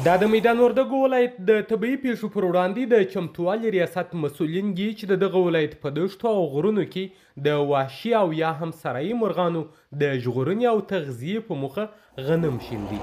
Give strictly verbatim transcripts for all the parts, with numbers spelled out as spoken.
دا د میدان وردګو ولایت د طبیعي پیښو پر وړاندې د چمتووالي ریاست مسؤلین دي چې د دغه ولایت په دښتو او غرونو کې د وحشي او یا هم سرایي مرغانو د ژغورنې او تغذیې په موخه غنم شیندي.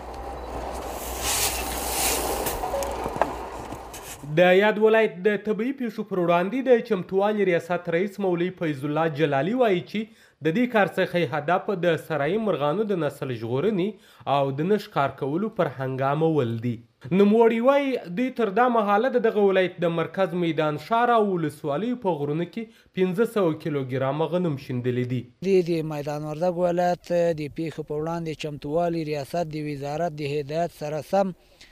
د یاد ولایت د طبیعي پیښو پر وړاندې د چمتووالي ریاست رئیس مولوي فیض الله جلالي وایي چې د دې کار څخه هدف د سرایي مرغانو د نسل ژغورنې او د نه ښکار کولو پر هنګامول دي. نوموړي وایي دوی تر دا مهاله د دغه ولایت د مرکز میدان ښار او ولسوالیو په غرونو کې پنځه سوه کیلوګرامه غنم شیندلي دي. د میدان وردګ ولایت د پیښو په وړاندې چمتووالي ریاست د وزارت د هدایت سره سم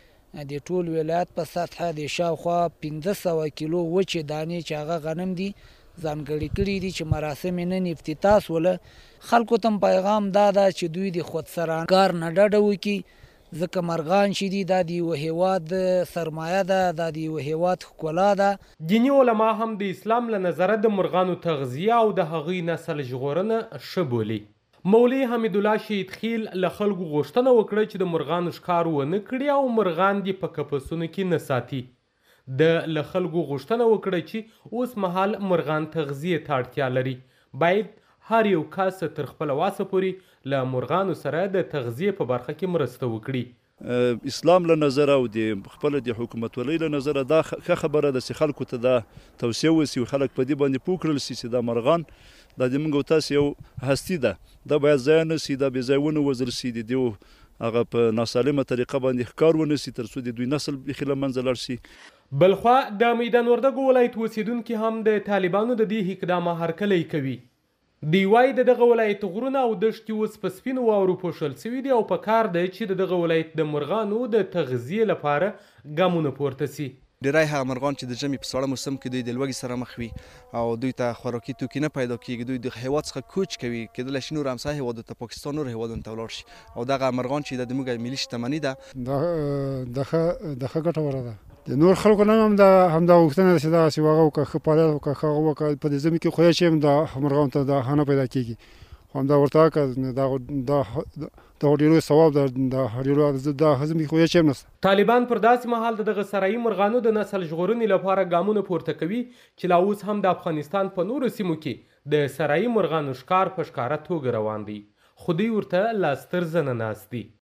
د ټول ولایت په سطحه د شاوخوا پنځه سوه کیلو وچې دانې چې هغه غنم دي ځانګړي کړي دي چې مراسم یې نن افتتاح سوله. خلکو ته پیغام دا ده چې دوی د خودسرانه کار نه ډډه وکړي ځکه مرغان چې دي دا د یوه هیواد سرمایه ده، دا د یوه هیواد ښکلا ده. دیني علما هم د اسلام له نظره د مرغانو تغذیه او د هغوی نسل ژغورنه ښه بولي. مولوي حمید الله شهید خیل له خلکو غوښتنه وکړه چې د مرغانو ښکار ونه کړي او مرغان دې په قفسونو کې نه ساتي. د له خلکو غوښتنه وکړه چې اوس مهال مرغان تغذیې ته اړتیا لري، باید هر یو کس تر خپله وسه پورې له مرغانو سره د تغذیې په برخه کې مرسته وکړي. اسلام له نظره او د خپل د حکومتولۍ له نظره دا ښه خبره ده چې خلکو ته دا توصیه وسي او خلک په دې باندې پوه کړل سي چې دا مرغان دا د موږ او تاسو یو هستي ده، دا باید ضایع نه سي، دا بې ځایه ونه وژل سي، د دې هغه په ناسالمه طریقه باندې ښکار ونه سي تر څو د دوی نسل بیخي له منځه لاړ سي. بلخوا د میدان وردګو ولایت اوسیدونکي هم د طالبانو د دې اقدامه هرکلی کوي. دوی وایي د دغه ولایت غرونه او دښتې اوس په سپینو واورو پوښل سوي دي او په کار دی چې د دغه ولایت د مرغانو د تغذیې لپاره ګامونه پورته سي. ډیری هغه مرغان چې د ژمي په ساړه موسم کې دوی د لوږې سره مخ وي او دوی ته خوراکي توکي نه پیدا کیږي، دوی د هیواد څخه کوچ کوي، کیدلی شي نور همسایه هیوادو ته پاکستان نور هیوادونو ته ولاړ شي او دغه مرغان چې د موږ ملي شتمني ده د ښه ګټوره ده. د نور خلکو نه هم دا همدا غوښتنه ده چې دغسې هغه وکړه، ښه فعالیت وکړه، ښه هغه وکړه. په دې ژمي کې خو چې هم د مرغانو ته دا ښه نه پیدا کېږي، خو همدا ورته وکړه دا ډېر لوی ثواب ده. دا ژمي خو چې هم نشته. طالبان پر داسې مهال د دغه سرایي مرغانو د نسل ژغورنې لپاره ګامونه پورته کوي چې لا اوس هم د افغانستان په نورو سیمو کې د سرایي مرغانو ښکار په ښکاره توګه روان دی، خو دوی ورته لا ستر زنه ناست دي.